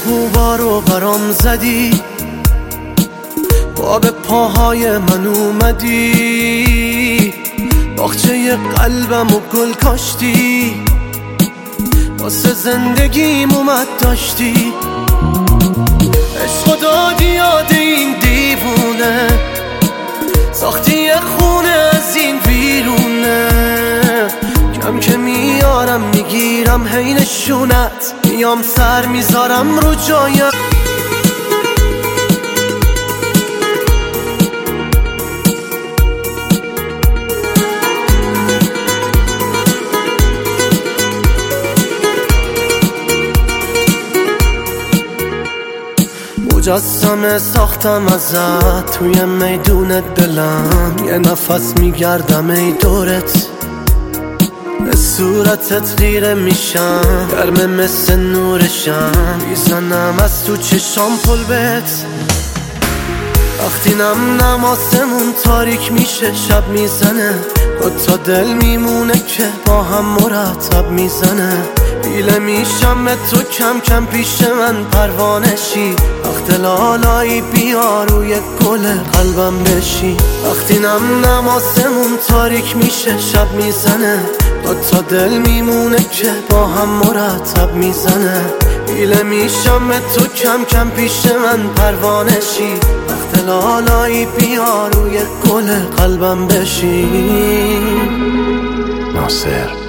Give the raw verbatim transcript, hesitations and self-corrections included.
خوبا رو برام زدی، با به پاهای من اومدی، باغچه قلبم و گل کاشتی، واسه زندگیم اومد داشتی. عشق دادی یاد این دیوونه، ساختی یه خونه از این ویرونه. کم که میارم میگیرم هی نشونت، میام سر میذارم رو جایم. مجسمه ساختم ازت توی میدون دلم، یه نفس میگردم ای دورت، به صورتت غیره میشم، گرمه مثل نورشم، میزنم از تو چشام پلبت. وقتی نم نم آسمون تاریک میشه شب میزنه، دو تا دل میمونه که با هم مرتب میزنه. دیله میشم به تو کم کم پیش من پروانشی، وقت لالایی بیا روی گل قلبم بشی. وقتی نم نم آسمون تاریک میشه شب میزنه، دو تا دل میمونه که با هم مرتب میزنه. دیله میشم به تو کم کم پیش من پروانشی، وقت لالایی بیا روی گل قلبم بشی. ناصر